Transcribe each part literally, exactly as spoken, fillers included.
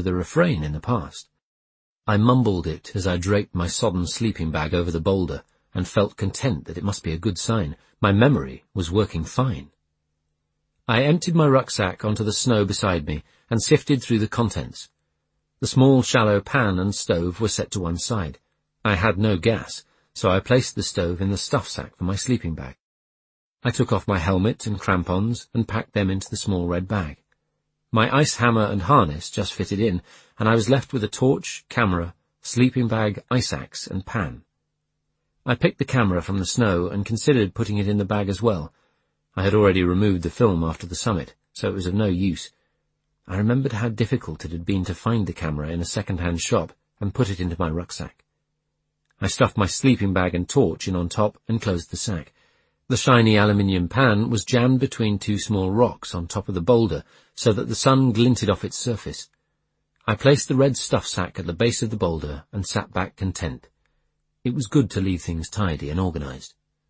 with a refrain in the past. I mumbled it as I draped my sodden sleeping bag over the boulder and felt content that it must be a good sign. My memory was working fine. I emptied my rucksack onto the snow beside me and sifted through the contents. The small shallow pan and stove were set to one side. I had no gas, so I placed the stove in the stuff sack for my sleeping bag. I took off my helmet and crampons and packed them into the small red bag. My ice hammer and harness just fitted in, and I was left with a torch, camera, sleeping bag, ice axe, and pan. I picked the camera from the snow and considered putting it in the bag as well. I had already removed the film after the summit, so it was of no use. I remembered how difficult it had been to find the camera in a second-hand shop and put it into my rucksack. I stuffed my sleeping bag and torch in on top and closed the sack. The shiny aluminium pan was jammed between two small rocks on top of the boulder so that the sun glinted off its surface. I placed the red stuff sack at the base of the boulder and sat back content. It was good to leave things tidy and organized.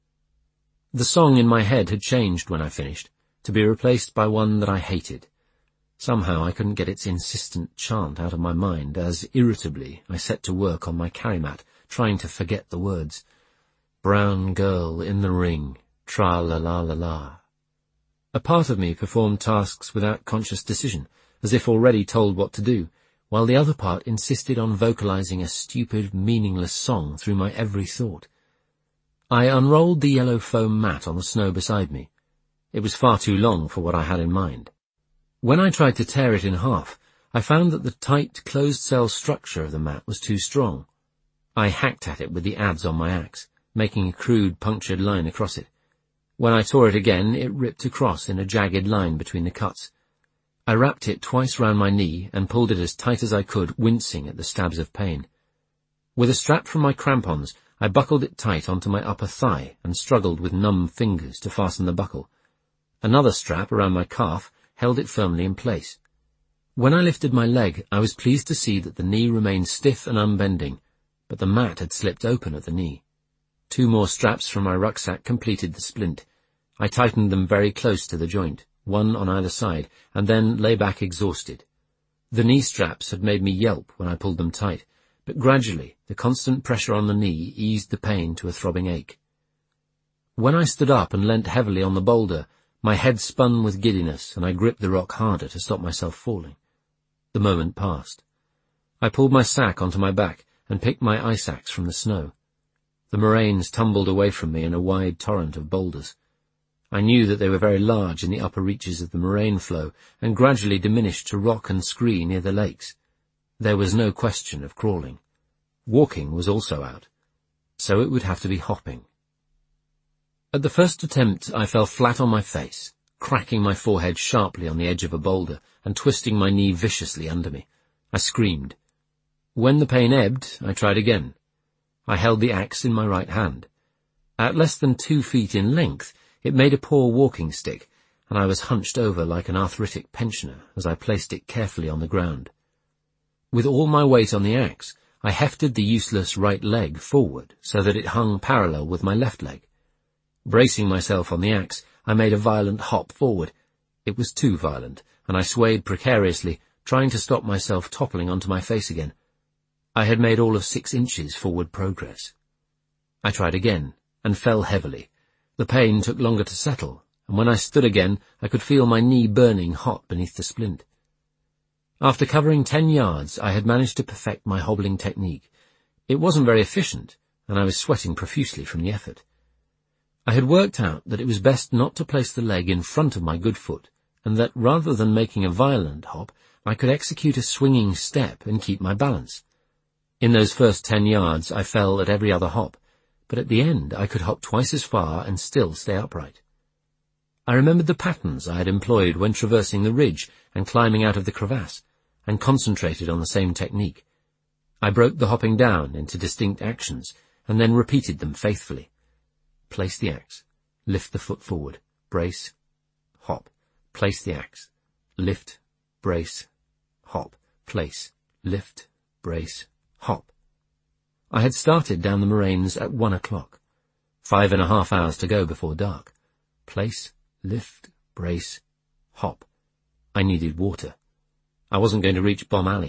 The song in my head had changed when I finished, to be replaced by one that I hated. Somehow I couldn't get its insistent chant out of my mind as, irritably, I set to work on my carry mat, trying to forget the words. Brown girl in the ring, tra-la-la-la-la. A part of me performed tasks without conscious decision, as if already told what to do, while the other part insisted on vocalizing a stupid, meaningless song through my every thought. I unrolled the yellow foam mat on the snow beside me. It was far too long for what I had in mind. When I tried to tear it in half, I found that the tight, closed-cell structure of the mat was too strong. I hacked at it with the adze on my axe, making a crude, punctured line across it. When I tore it again, it ripped across in a jagged line between the cuts. I wrapped it twice round my knee and pulled it as tight as I could, wincing at the stabs of pain. With a strap from my crampons, I buckled it tight onto my upper thigh and struggled with numb fingers to fasten the buckle. Another strap around my calf held it firmly in place. When I lifted my leg, I was pleased to see that the knee remained stiff and unbending, but the mat had slipped open at the knee. Two more straps from my rucksack completed the splint. I tightened them very close to the joint, one on either side, and then lay back exhausted. The knee straps had made me yelp when I pulled them tight, but gradually the constant pressure on the knee eased the pain to a throbbing ache. When I stood up and leant heavily on the boulder, my head spun with giddiness, and I gripped the rock harder to stop myself falling. The moment passed. I pulled my sack onto my back and picked my ice axe from the snow. The moraines tumbled away from me in a wide torrent of boulders. I knew that they were very large in the upper reaches of the moraine flow and gradually diminished to rock and scree near the lakes. There was no question of crawling. Walking was also out, so it would have to be hopping. At the first attempt, I fell flat on my face, cracking my forehead sharply on the edge of a boulder and twisting my knee viciously under me. I screamed. When the pain ebbed, I tried again. I held the axe in my right hand. At less than two feet in length, it made a poor walking stick, and I was hunched over like an arthritic pensioner as I placed it carefully on the ground. With all my weight on the axe, I hefted the useless right leg forward so that it hung parallel with my left leg. Bracing myself on the axe, I made a violent hop forward. It was too violent, and I swayed precariously, trying to stop myself toppling onto my face again. I had made all of six inches forward progress. I tried again, and fell heavily. The pain took longer to settle, and when I stood again, I could feel my knee burning hot beneath the splint. After covering ten yards, I had managed to perfect my hobbling technique. It wasn't very efficient, and I was sweating profusely from the effort. I had worked out that it was best not to place the leg in front of my good foot, and that rather than making a violent hop, I could execute a swinging step and keep my balance. In those first ten yards, I fell at every other hop, but at the end I could hop twice as far and still stay upright. I remembered the patterns I had employed when traversing the ridge and climbing out of the crevasse, and concentrated on the same technique. I broke the hopping down into distinct actions, and then repeated them faithfully. Place the axe, lift the foot forward, brace, hop, place the axe, lift, brace, hop, place, lift, brace, hop. I had started down the moraines at one o'clock. Five and a half hours to go before dark. Place, lift, brace, hop. I needed water. I wasn't going to reach Bomb Alley,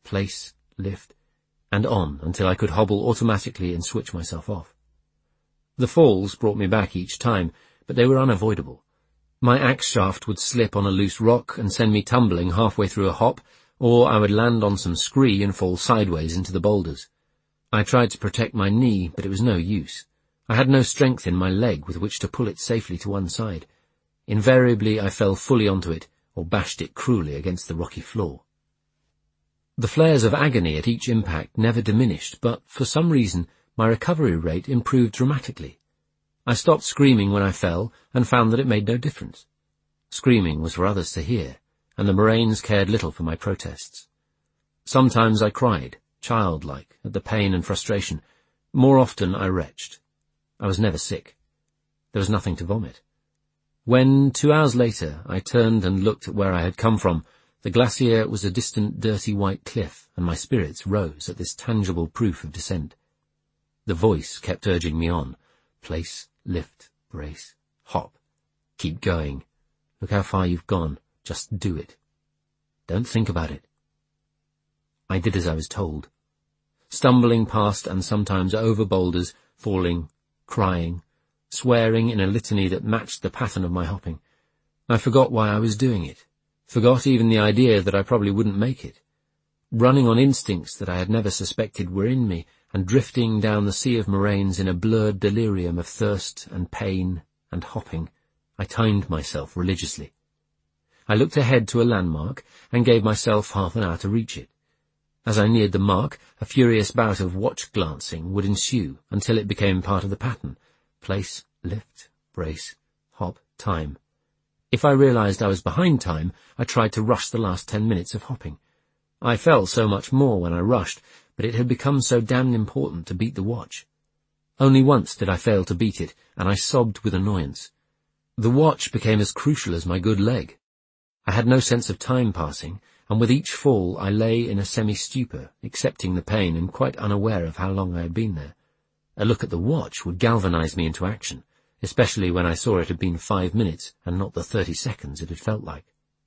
place, lift, and on until I could hobble automatically and switch myself off. The falls brought me back each time, but they were unavoidable. My axe shaft would slip on a loose rock and send me tumbling halfway through a hop, or I would land on some scree and fall sideways into the boulders. I tried to protect my knee, but it was no use. I had no strength in my leg with which to pull it safely to one side. Invariably I fell fully onto it, or bashed it cruelly against the rocky floor. The flares of agony at each impact never diminished, but for some reason my recovery rate improved dramatically. I stopped screaming when I fell and found that it made no difference. Screaming was for others to hear, and the moraines cared little for my protests. Sometimes I cried, childlike, at the pain and frustration. More often I retched. I was never sick. There was nothing to vomit. When, two hours later, I turned and looked at where I had come from, the glacier was a distant, dirty white cliff, and my spirits rose at this tangible proof of descent. The voice kept urging me on. Place, lift, brace, hop. Keep going. Look how far you've gone. Just do it. Don't think about it. I did as I was told. Stumbling past and sometimes over boulders, falling, crying, swearing in a litany that matched the pattern of my hopping. I forgot why I was doing it, forgot even the idea that I probably wouldn't make it. Running on instincts that I had never suspected were in me, and drifting down the sea of moraines in a blurred delirium of thirst and pain and hopping, I timed myself religiously. I looked ahead to a landmark and gave myself half an hour to reach it. As I neared the mark, a furious bout of watch-glancing would ensue until it became part of the pattern. Place, lift, brace, hop, time. If I realized I was behind time, I tried to rush the last ten minutes of hopping. I felt so much more when I rushed, but it had become so damned important to beat the watch. Only once did I fail to beat it, and I sobbed with annoyance. The watch became as crucial as my good leg. I had no sense of time passing, and with each fall I lay in a semi-stupor, accepting the pain and quite unaware of how long I had been there. A look at the watch would galvanize me into action, especially when I saw it had been five minutes and not the thirty seconds it had felt like.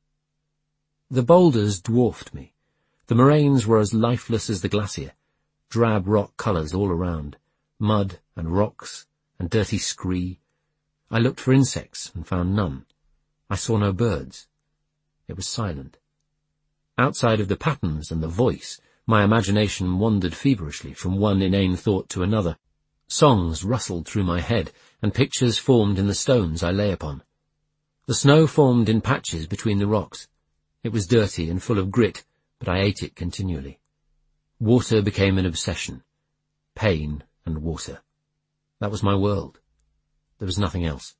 The boulders dwarfed me. The moraines were as lifeless as the glacier, drab rock colours all around, mud and rocks and dirty scree. I looked for insects and found none. I saw no birds. It was silent. Outside of the patterns and the voice, my imagination wandered feverishly from one inane thought to another. Songs rustled through my head, and pictures formed in the stones I lay upon. The snow formed in patches between the rocks. It was dirty and full of grit, but I ate it continually. Water became an obsession. Pain and water. That was my world. There was nothing else.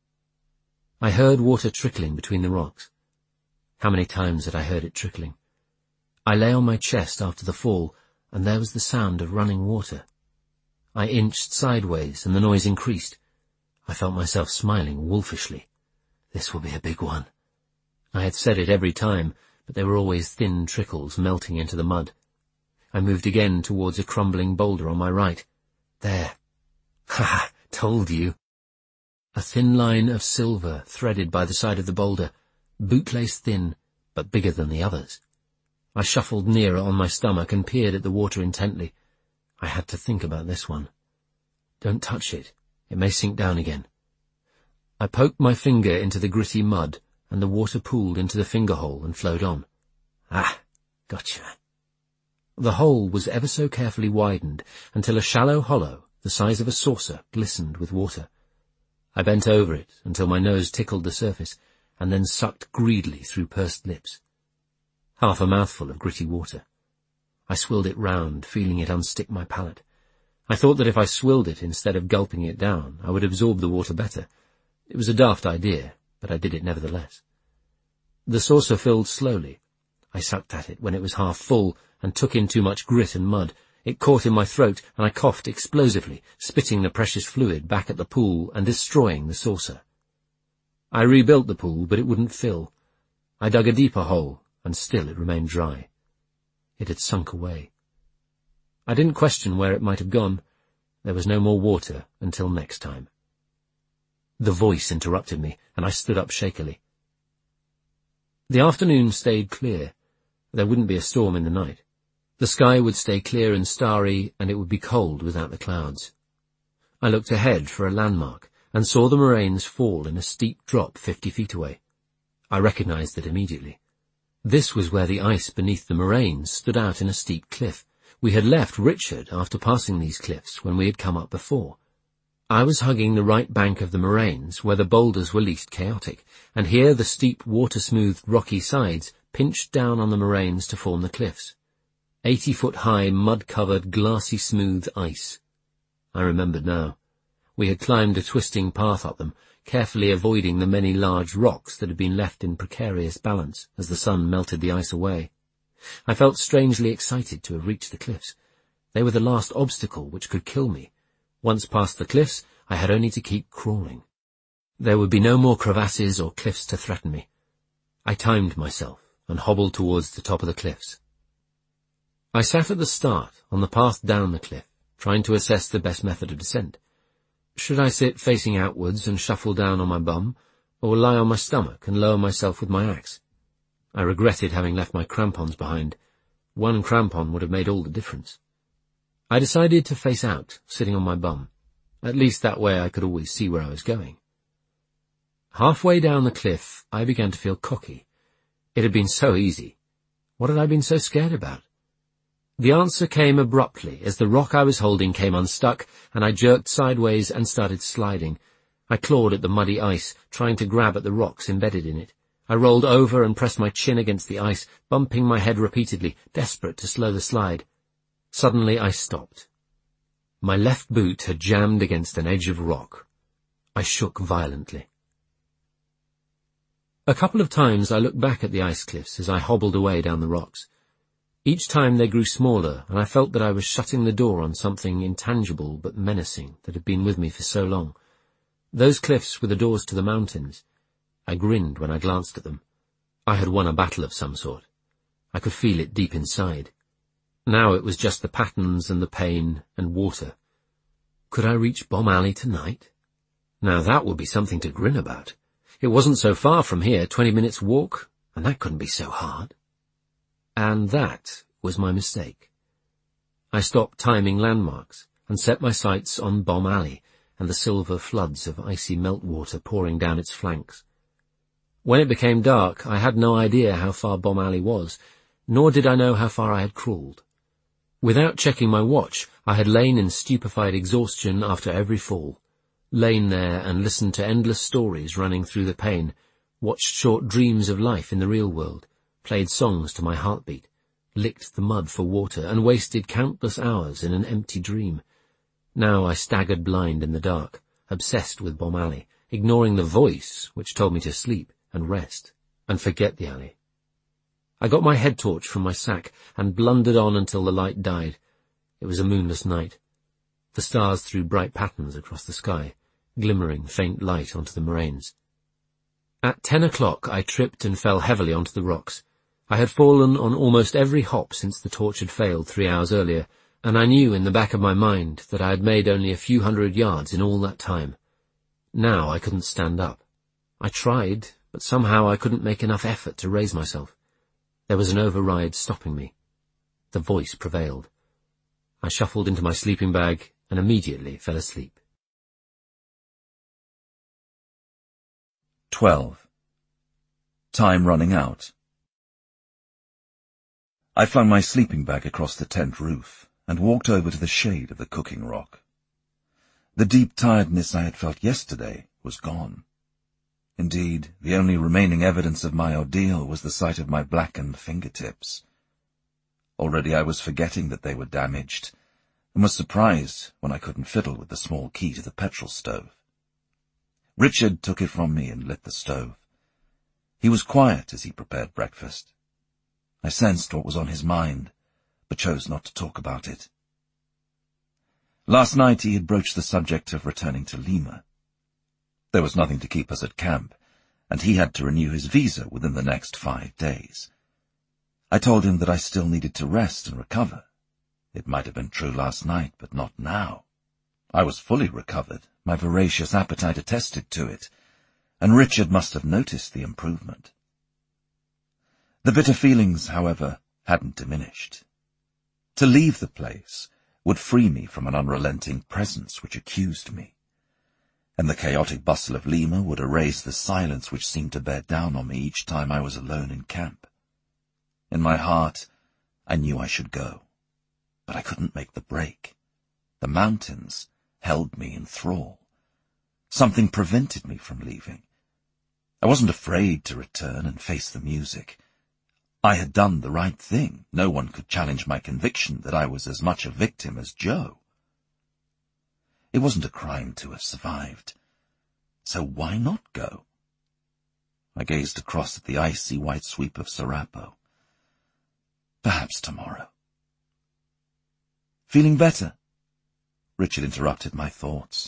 I heard water trickling between the rocks. How many times had I heard it trickling? I lay on my chest after the fall, and there was the sound of running water. I inched sideways, and the noise increased. I felt myself smiling wolfishly. This will be a big one. I had said it every time, but they were always thin trickles melting into the mud. I moved again towards a crumbling boulder on my right. There. Ha ha! Told you. A thin line of silver threaded by the side of the boulder, bootlace thin, but bigger than the others. I shuffled nearer on my stomach and peered at the water intently. I had to think about this one. Don't touch it. It may sink down again. I poked my finger into the gritty mud, and the water pooled into the finger hole and flowed on. Ah, gotcha. The hole was ever so carefully widened until a shallow hollow, the size of a saucer, glistened with water. I bent over it until my nose tickled the surface, and then sucked greedily through pursed lips. Half a mouthful of gritty water. I swilled it round, feeling it unstick my palate. I thought that if I swilled it instead of gulping it down, I would absorb the water better. It was a daft idea, but I did it nevertheless. The saucer filled slowly. I sucked at it when it was half full and took in too much grit and mud. It caught in my throat, and I coughed explosively, spitting the precious fluid back at the pool and destroying the saucer. I rebuilt the pool, but it wouldn't fill. I dug a deeper hole, and still it remained dry. It had sunk away. I didn't question where it might have gone. There was no more water until next time. The voice interrupted me, and I stood up shakily. The afternoon stayed clear. There wouldn't be a storm in the night. The sky would stay clear and starry, and it would be cold without the clouds. I looked ahead for a landmark, and saw the moraines fall in a steep drop fifty feet away. I recognized it immediately. This was where the ice beneath the moraines stood out in a steep cliff. We had left Richard after passing these cliffs when we had come up before. I was hugging the right bank of the moraines where the boulders were least chaotic, and here the steep, water-smoothed, rocky sides pinched down on the moraines to form the cliffs. Eighty-foot-high, mud-covered, glassy-smooth ice. I remembered now. We had climbed a twisting path up them, carefully avoiding the many large rocks that had been left in precarious balance as the sun melted the ice away. I felt strangely excited to have reached the cliffs. They were the last obstacle which could kill me. Once past the cliffs, I had only to keep crawling. There would be no more crevasses or cliffs to threaten me. I timed myself and hobbled towards the top of the cliffs. I sat at the start on the path down the cliff, trying to assess the best method of descent. Should I sit facing outwards and shuffle down on my bum, or lie on my stomach and lower myself with my axe? I regretted having left my crampons behind. One crampon would have made all the difference. I decided to face out, sitting on my bum. At least that way I could always see where I was going. Halfway down the cliff, I began to feel cocky. It had been so easy. What had I been so scared about? The answer came abruptly as the rock I was holding came unstuck, and I jerked sideways and started sliding. I clawed at the muddy ice, trying to grab at the rocks embedded in it. I rolled over and pressed my chin against the ice, bumping my head repeatedly, desperate to slow the slide. Suddenly I stopped. My left boot had jammed against an edge of rock. I shook violently. A couple of times I looked back at the ice cliffs as I hobbled away down the rocks. Each time they grew smaller, and I felt that I was shutting the door on something intangible but menacing that had been with me for so long. Those cliffs were the doors to the mountains. I grinned when I glanced at them. I had won a battle of some sort. I could feel it deep inside. Now it was just the patterns and the pain and water. Could I reach Bomb Alley tonight? Now that would be something to grin about. It wasn't so far from here, twenty minutes walk, and that couldn't be so hard. And that was my mistake. I stopped timing landmarks and set my sights on Bomb Alley and the silver floods of icy meltwater pouring down its flanks. When it became dark, I had no idea how far Bomb Alley was, nor did I know how far I had crawled. Without checking my watch, I had lain in stupefied exhaustion after every fall, lain there and listened to endless stories running through the pain, watched short dreams of life in the real world, played songs to my heartbeat, licked the mud for water, and wasted countless hours in an empty dream. Now I staggered blind in the dark, obsessed with Bomb Alley, ignoring the voice which told me to sleep and rest and forget the alley. I got my head torch from my sack and blundered on until the light died. It was a moonless night. The stars threw bright patterns across the sky, glimmering faint light onto the moraines. At ten o'clock I tripped and fell heavily onto the rocks. I had fallen on almost every hop since the torch had failed three hours earlier, and I knew in the back of my mind that I had made only a few hundred yards in all that time. Now I couldn't stand up. I tried, but somehow I couldn't make enough effort to raise myself. There was an override stopping me. The voice prevailed. I shuffled into my sleeping bag and immediately fell asleep. Twelve. Time running out. I flung my sleeping bag across the tent roof and walked over to the shade of the cooking rock. The deep tiredness I had felt yesterday was gone. Indeed, the only remaining evidence of my ordeal was the sight of my blackened fingertips. Already I was forgetting that they were damaged, and was surprised when I couldn't fiddle with the small key to the petrol stove. Richard took it from me and lit the stove. He was quiet as he prepared breakfast. I sensed what was on his mind, but chose not to talk about it. Last night he had broached the subject of returning to Lima. There was nothing to keep us at camp, and he had to renew his visa within the next five days. I told him that I still needed to rest and recover. It might have been true last night, but not now. I was fully recovered, my voracious appetite attested to it, and Richard must have noticed the improvement. The bitter feelings, however, hadn't diminished. To leave the place would free me from an unrelenting presence which accused me, and the chaotic bustle of Lima would erase the silence which seemed to bear down on me each time I was alone in camp. In my heart, I knew I should go, but I couldn't make the break. The mountains held me in thrall. Something prevented me from leaving. I wasn't afraid to return and face the music. I had done the right thing. No one could challenge my conviction that I was as much a victim as Joe. It wasn't a crime to have survived. So why not go? I gazed across at the icy white sweep of Serapo. Perhaps tomorrow. Feeling better? Richard interrupted my thoughts.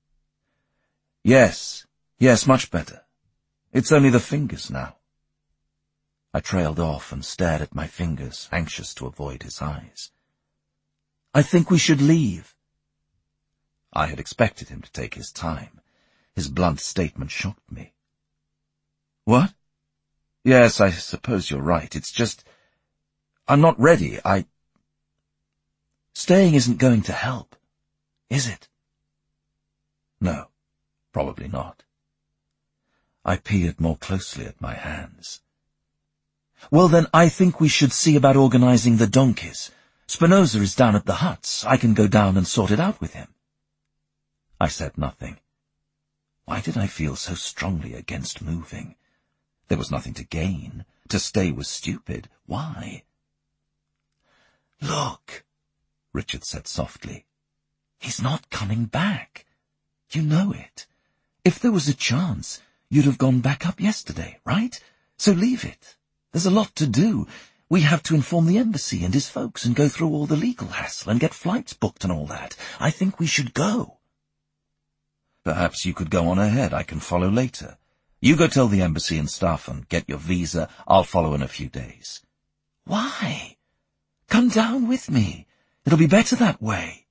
Yes, yes, much better. It's only the fingers now. I trailed off and stared at my fingers, anxious to avoid his eyes. I think we should leave. I had expected him to take his time. His blunt statement shocked me. What? Yes, I suppose you're right. It's just, I'm not ready. I... Staying isn't going to help, is it? No, probably not. I peered more closely at my hands. Well, then I think we should see about organizing the donkeys. Spinoza is down at the huts. I can go down and sort it out with him. I said nothing. Why did I feel so strongly against moving? There was nothing to gain. To stay was stupid. Why? Look, Richard said softly. He's not coming back. You know it. If there was a chance, you'd have gone back up yesterday, right? So leave it. There's a lot to do. We have to inform the embassy and his folks and go through all the legal hassle and get flights booked and all that. I think we should go. Perhaps you could go on ahead. I can follow later. You go tell the embassy and staff and get your visa. I'll follow in a few days. Why? Come down with me. It'll be better that way.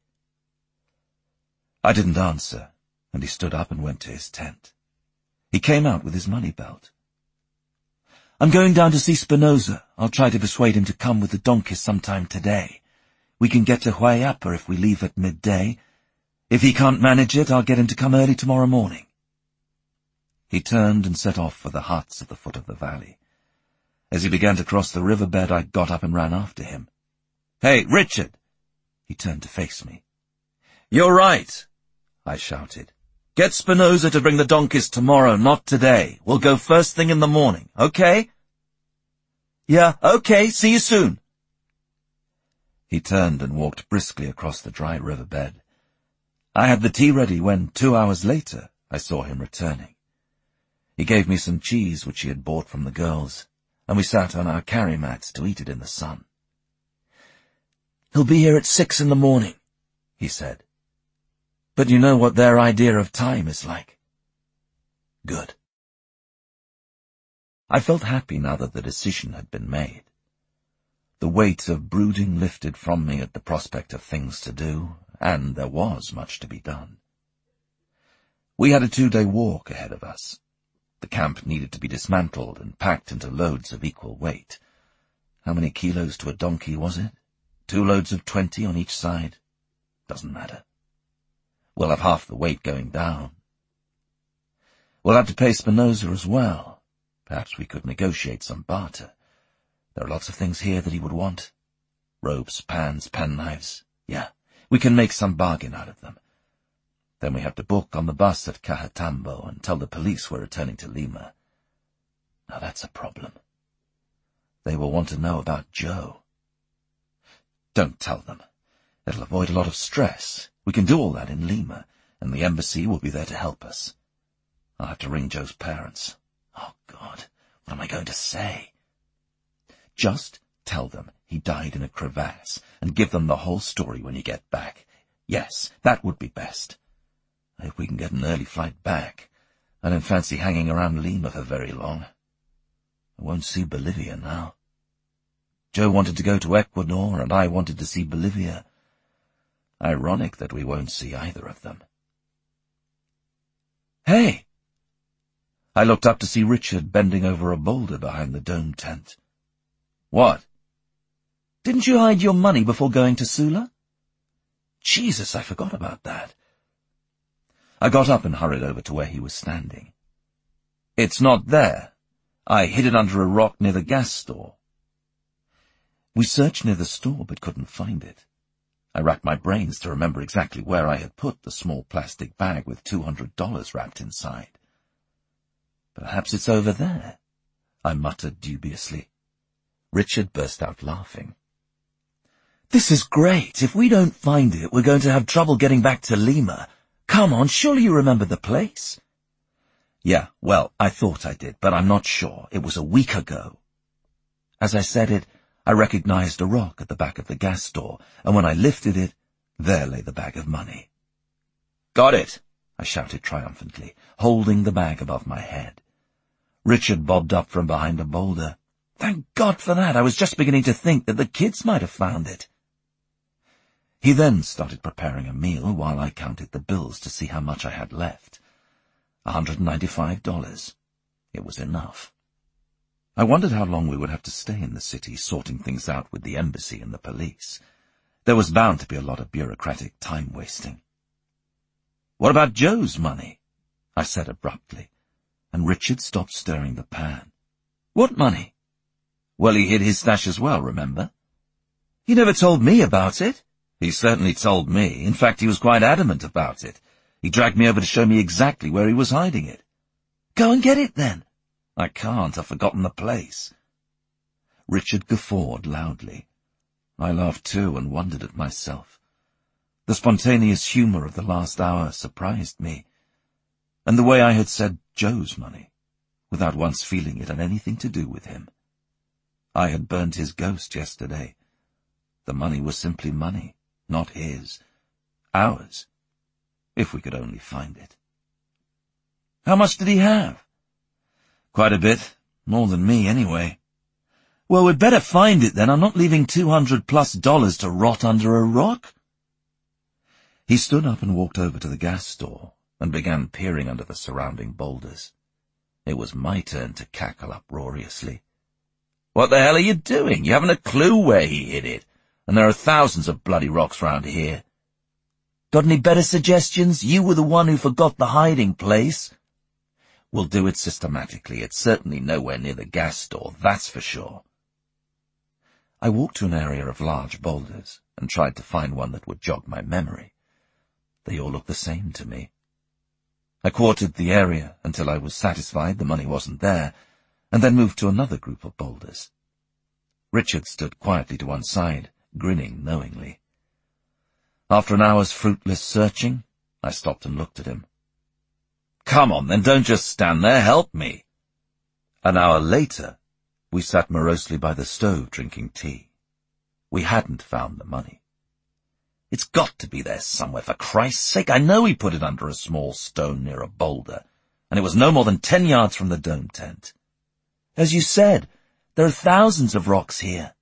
I didn't answer, and he stood up and went to his tent. He came out with his money belt. I'm going down to see Spinoza. I'll try to persuade him to come with the donkeys sometime today. We can get to Huayapa if we leave at midday. If he can't manage it, I'll get him to come early tomorrow morning. He turned and set off for the huts at the foot of the valley. As he began to cross the riverbed, I got up and ran after him. Hey, Richard! He turned to face me. You're right, I shouted. Get Spinoza to bring the donkeys tomorrow, not today. We'll go first thing in the morning, okay? Yeah, okay, see you soon. He turned and walked briskly across the dry riverbed. I had the tea ready when, two hours later, I saw him returning. He gave me some cheese which he had bought from the girls, and we sat on our carry mats to eat it in the sun. He'll be here at six in the morning, he said. But you know what their idea of time is like. Good. I felt happy now that the decision had been made. The weight of brooding lifted from me at the prospect of things to do, and there was much to be done. We had a two-day walk ahead of us. The camp needed to be dismantled and packed into loads of equal weight. How many kilos to a donkey was it? Two loads of twenty on each side? Doesn't matter. We'll have half the weight going down. We'll have to pay Spinoza as well. Perhaps we could negotiate some barter. There are lots of things here that he would want. Ropes, pans, penknives. Yeah, we can make some bargain out of them. Then we have to book on the bus at Cajatambo and tell the police we're returning to Lima. Now that's a problem. They will want to know about Joe. Don't tell them. It'll avoid a lot of stress. We can do all that in Lima, and the embassy will be there to help us. I'll have to ring Joe's parents. Oh, God, what am I going to say? Just tell them he died in a crevasse, and give them the whole story when you get back. Yes, that would be best. If we can get an early flight back, I don't fancy hanging around Lima for very long. I won't see Bolivia now. Joe wanted to go to Ecuador, and I wanted to see Bolivia. Ironic that we won't see either of them. Hey! I looked up to see Richard bending over a boulder behind the dome tent. What? Didn't you hide your money before going to Sula? Jesus, I forgot about that. I got up and hurried over to where he was standing. It's not there. I hid it under a rock near the gas store. We searched near the store but couldn't find it. I racked my brains to remember exactly where I had put the small plastic bag with two hundred dollars wrapped inside. Perhaps it's over there, I muttered dubiously. Richard burst out laughing. This is great. If we don't find it, we're going to have trouble getting back to Lima. Come on, surely you remember the place. Yeah, well, I thought I did, but I'm not sure. It was a week ago. As I said it, I recognized a rock at the back of the gas store, and when I lifted it, there lay the bag of money. Got it, I shouted triumphantly, holding the bag above my head. Richard bobbed up from behind a boulder. Thank God for that. I was just beginning to think that the kids might have found it. He then started preparing a meal while I counted the bills to see how much I had left. one hundred ninety-five dollars. It was enough. I wondered how long we would have to stay in the city sorting things out with the embassy and the police. There was bound to be a lot of bureaucratic time-wasting. What about Joe's money? I said abruptly, and Richard stopped stirring the pan. What money? Well, he hid his stash as well, remember? He never told me about it. He certainly told me. In fact, he was quite adamant about it. He dragged me over to show me exactly where he was hiding it. Go and get it, then. I can't. I've forgotten the place. Richard guffawed loudly. I laughed too and wondered at myself. The spontaneous humour of the last hour surprised me, and the way I had said Joe's money, without once feeling it had anything to do with him. I had burned his ghost yesterday. The money was simply money, not his. Ours. If we could only find it. How much did he have? Quite a bit. More than me, anyway. Well, we'd better find it then. I'm not leaving two hundred plus dollars to rot under a rock. He stood up and walked over to the gas store and began peering under the surrounding boulders. It was my turn to cackle uproariously. What the hell are you doing? You haven't a clue where he hid it, and there are thousands of bloody rocks round here. Got any better suggestions? You were the one who forgot the hiding place. We'll do it systematically. It's certainly nowhere near the gas store, that's for sure. I walked to an area of large boulders and tried to find one that would jog my memory. They all looked the same to me. I quartered the area until I was satisfied the money wasn't there, and then moved to another group of boulders. Richard stood quietly to one side, grinning knowingly. After an hour's fruitless searching, I stopped and looked at him. Come on, then, don't just stand there, help me. An hour later, we sat morosely by the stove drinking tea. We hadn't found the money. It's got to be there somewhere, for Christ's sake. I know he put it under a small stone near a boulder, and it was no more than ten yards from the dome tent. As you said, there are thousands of rocks here.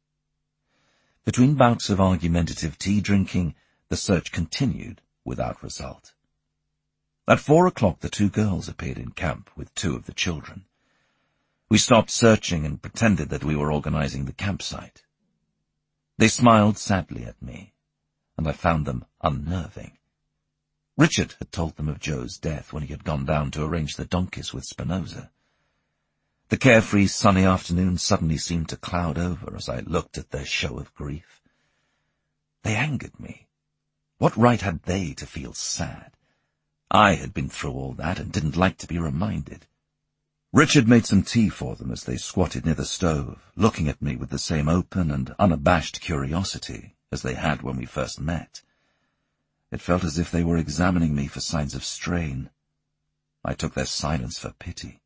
Between bouts of argumentative tea-drinking, the search continued without result. At four o'clock, the two girls appeared in camp with two of the children. We stopped searching and pretended that we were organizing the campsite. They smiled sadly at me, and I found them unnerving. Richard had told them of Joe's death when he had gone down to arrange the donkeys with Spinoza. The carefree sunny afternoon suddenly seemed to cloud over as I looked at their show of grief. They angered me. What right had they to feel sad? I had been through all that and didn't like to be reminded. Richard made some tea for them as they squatted near the stove, looking at me with the same open and unabashed curiosity as they had when we first met. It felt as if they were examining me for signs of strain. I took their silence for pity.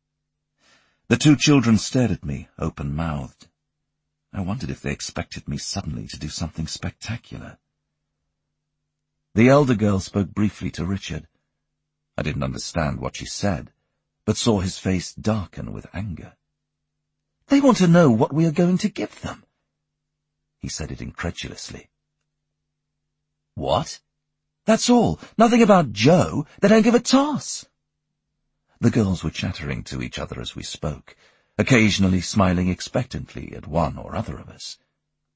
The two children stared at me, open-mouthed. I wondered if they expected me suddenly to do something spectacular. The elder girl spoke briefly to Richard. I didn't understand what she said, but saw his face darken with anger. They want to know what we are going to give them. He said it incredulously. What? That's all. Nothing about Joe. They don't give a toss. The girls were chattering to each other as we spoke, occasionally smiling expectantly at one or other of us.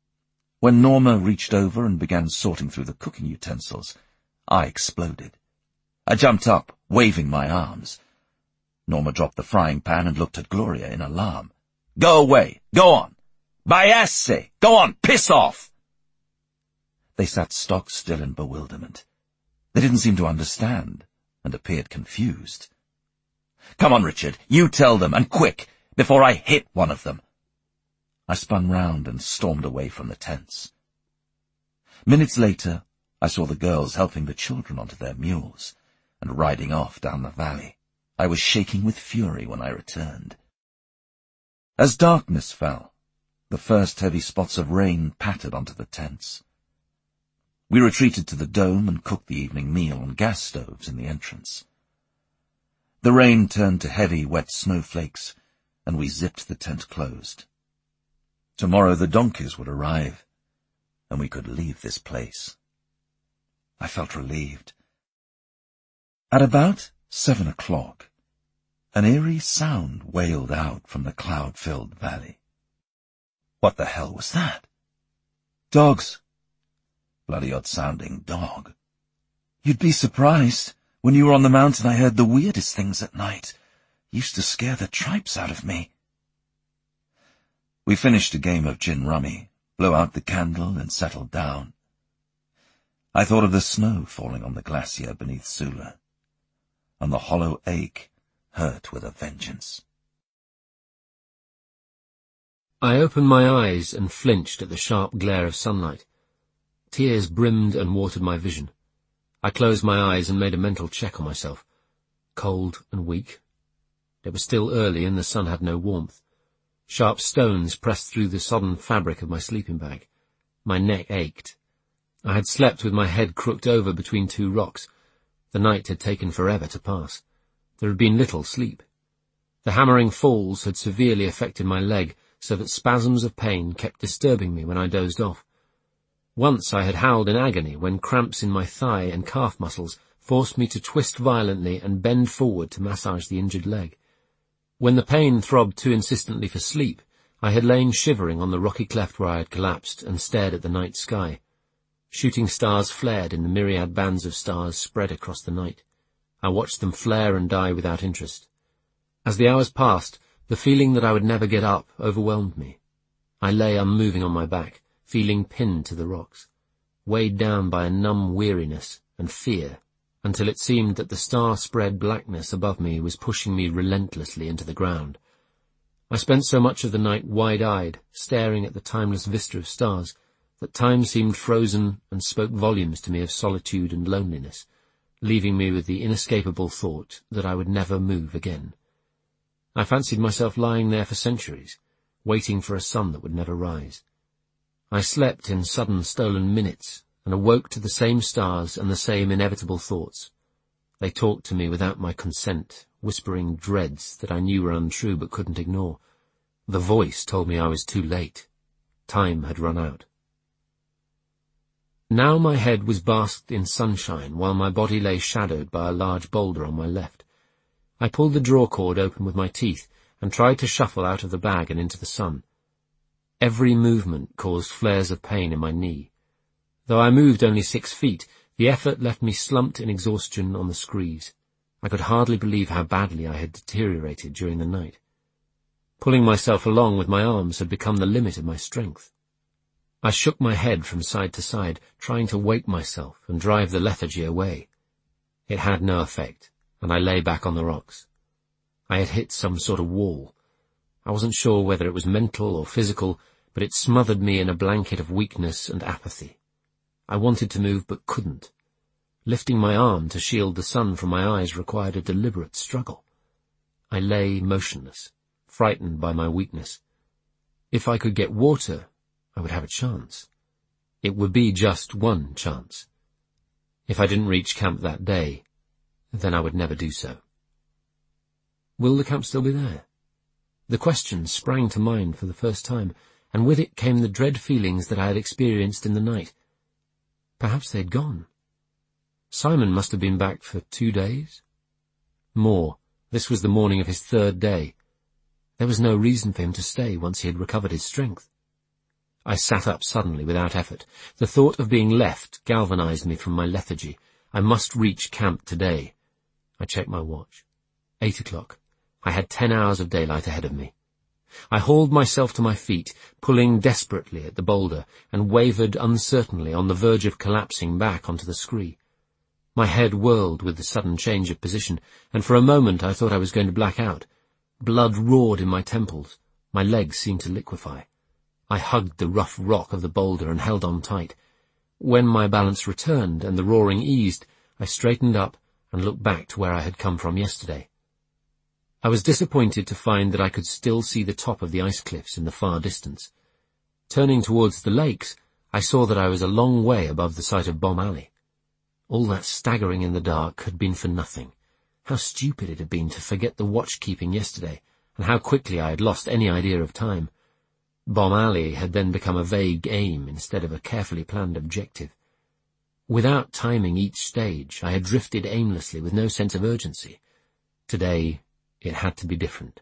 When Norma reached over and began sorting through the cooking utensils, I exploded. I jumped up, waving my arms. Norma dropped the frying pan and looked at Gloria in alarm. "Go away! Go on! Vayase! Go on! Piss off!" They sat stock still in bewilderment. They didn't seem to understand, and appeared confused. "Come on, Richard, you tell them, and quick, before I hit one of them." I spun round and stormed away from the tents. Minutes later, I saw the girls helping the children onto their mules and riding off down the valley. I was shaking with fury when I returned. As darkness fell, the first heavy spots of rain pattered onto the tents. We retreated to the dome and cooked the evening meal on gas stoves in the entrance. The rain turned to heavy, wet snowflakes, and we zipped the tent closed. Tomorrow the donkeys would arrive, and we could leave this place. I felt relieved. At about seven o'clock, an eerie sound wailed out from the cloud-filled valley. What the hell was that? Dogs. Bloody odd-sounding dog. You'd be surprised. When you were on the mountain, I heard the weirdest things at night. Used to scare the tripes out of me. We finished a game of gin rummy, blew out the candle, and settled down. I thought of the snow falling on the glacier beneath Sula, and the hollow ache hurt with a vengeance. I opened my eyes and flinched at the sharp glare of sunlight. Tears brimmed and watered my vision. I closed my eyes and made a mental check on myself. Cold and weak. It was still early and the sun had no warmth. Sharp stones pressed through the sodden fabric of my sleeping bag. My neck ached. I had slept with my head crooked over between two rocks. The night had taken forever to pass. There had been little sleep. The hammering falls had severely affected my leg, so that spasms of pain kept disturbing me when I dozed off. Once I had howled in agony when cramps in my thigh and calf muscles forced me to twist violently and bend forward to massage the injured leg. When the pain throbbed too insistently for sleep, I had lain shivering on the rocky cleft where I had collapsed and stared at the night sky. Shooting stars flared in the myriad bands of stars spread across the night. I watched them flare and die without interest. As the hours passed, the feeling that I would never get up overwhelmed me. I lay unmoving on my back, feeling pinned to the rocks, weighed down by a numb weariness and fear, until it seemed that the star-spread blackness above me was pushing me relentlessly into the ground. I spent so much of the night wide-eyed, staring at the timeless vista of stars, that time seemed frozen and spoke volumes to me of solitude and loneliness, leaving me with the inescapable thought that I would never move again. I fancied myself lying there for centuries, waiting for a sun that would never rise. I slept in sudden stolen minutes, and awoke to the same stars and the same inevitable thoughts. They talked to me without my consent, whispering dreads that I knew were untrue but couldn't ignore. The voice told me I was too late. Time had run out. Now my head was basked in sunshine, while my body lay shadowed by a large boulder on my left. I pulled the draw cord open with my teeth and tried to shuffle out of the bag and into the sun. Every movement caused flares of pain in my knee. Though I moved only six feet, the effort left me slumped in exhaustion on the screes. I could hardly believe how badly I had deteriorated during the night. Pulling myself along with my arms had become the limit of my strength. I shook my head from side to side, trying to wake myself and drive the lethargy away. It had no effect, and I lay back on the rocks. I had hit some sort of wall. I wasn't sure whether it was mental or physical, but it smothered me in a blanket of weakness and apathy. I wanted to move but couldn't. Lifting my arm to shield the sun from my eyes required a deliberate struggle. I lay motionless, frightened by my weakness. If I could get water, I would have a chance. It would be just one chance. If I didn't reach camp that day, then I would never do so. Will the camp still be there? The question sprang to mind for the first time, and with it came the dread feelings that I had experienced in the night. Perhaps they had gone. Simon must have been back for two days. More, this was the morning of his third day. There was no reason for him to stay once he had recovered his strength. I sat up suddenly without effort. The thought of being left galvanized me from my lethargy. I must reach camp today. I checked my watch. Eight o'clock. I had ten hours of daylight ahead of me. I hauled myself to my feet, pulling desperately at the boulder, and wavered uncertainly on the verge of collapsing back onto the scree. My head whirled with the sudden change of position, and for a moment I thought I was going to black out. Blood roared in my temples. My legs seemed to liquefy. I hugged the rough rock of the boulder and held on tight. When my balance returned and the roaring eased, I straightened up and looked back to where I had come from yesterday. I was disappointed to find that I could still see the top of the ice cliffs in the far distance. Turning towards the lakes, I saw that I was a long way above the site of Bomb Alley. All that staggering in the dark had been for nothing. How stupid it had been to forget the watch-keeping yesterday, and how quickly I had lost any idea of time. Bomb Alley had then become a vague aim instead of a carefully planned objective. Without timing each stage, I had drifted aimlessly with no sense of urgency. Today, it had to be different.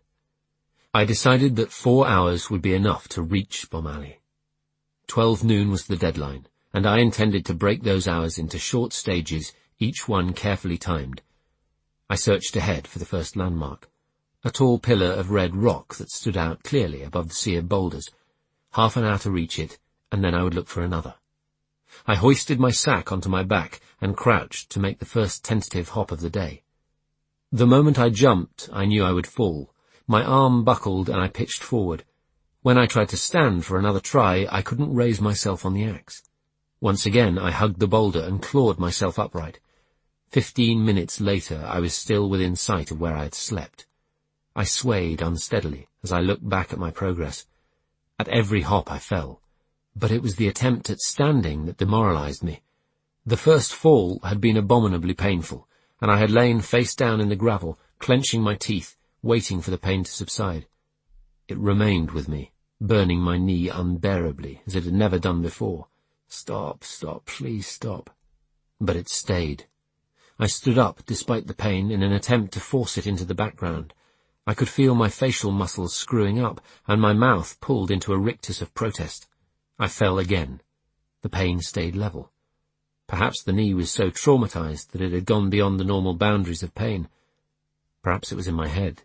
I decided that four hours would be enough to reach Bomb Alley. Twelve noon was the deadline, and I intended to break those hours into short stages, each one carefully timed. I searched ahead for the first landmark, a tall pillar of red rock that stood out clearly above the sea of boulders. Half an hour to reach it, and then I would look for another. I hoisted my sack onto my back and crouched to make the first tentative hop of the day. The moment I jumped, I knew I would fall. My arm buckled and I pitched forward. When I tried to stand for another try, I couldn't raise myself on the axe. Once again, I hugged the boulder and clawed myself upright. Fifteen minutes later, I was still within sight of where I had slept. I swayed unsteadily as I looked back at my progress. At every hop I fell, but it was the attempt at standing that demoralized me. The first fall had been abominably painful, and I had lain face down in the gravel, clenching my teeth, waiting for the pain to subside. It remained with me, burning my knee unbearably, as it had never done before. Stop, stop, please stop. But it stayed. I stood up despite the pain in an attempt to force it into the background. I could feel my facial muscles screwing up, and my mouth pulled into a rictus of protest. I fell again. The pain stayed level. Perhaps the knee was so traumatized that it had gone beyond the normal boundaries of pain. Perhaps it was in my head.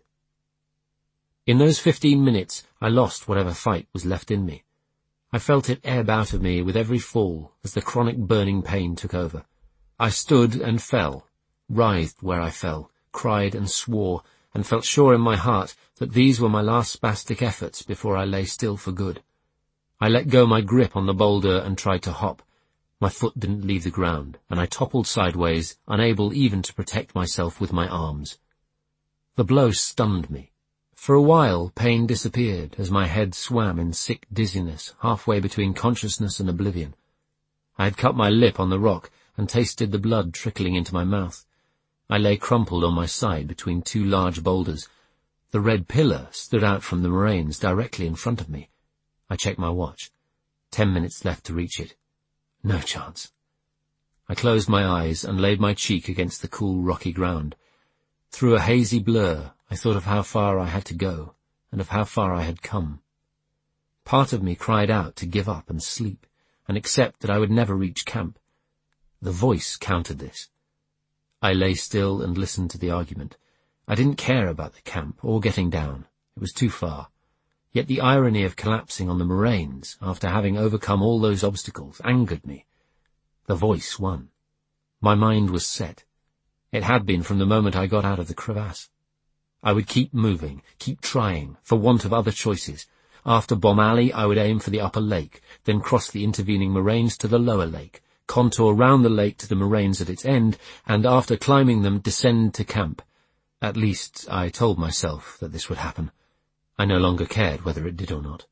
In those fifteen minutes, I lost whatever fight was left in me. I felt it ebb out of me with every fall as the chronic burning pain took over. I stood and fell, writhed where I fell, cried and swore, and felt sure in my heart that these were my last spastic efforts before I lay still for good. I let go my grip on the boulder and tried to hop. My foot didn't leave the ground, and I toppled sideways, unable even to protect myself with my arms. The blow stunned me. For a while, pain disappeared as my head swam in sick dizziness halfway between consciousness and oblivion. I had cut my lip on the rock and tasted the blood trickling into my mouth. I lay crumpled on my side between two large boulders. The red pillar stood out from the moraines directly in front of me. I checked my watch. Ten minutes left to reach it. No chance. I closed my eyes and laid my cheek against the cool, rocky ground. Through a hazy blur, I thought of how far I had to go, and of how far I had come. Part of me cried out to give up and sleep, and accept that I would never reach camp. The voice countered this. I lay still and listened to the argument. I didn't care about the camp or getting down. It was too far. Yet the irony of collapsing on the moraines, after having overcome all those obstacles, angered me. The voice won. My mind was set. It had been from the moment I got out of the crevasse. I would keep moving, keep trying, for want of other choices. After Bomb Alley, I would aim for the upper lake, then cross the intervening moraines to the lower lake, contour round the lake to the moraines at its end, and after climbing them, descend to camp. At least, I told myself that this would happen. I no longer cared whether it did or not.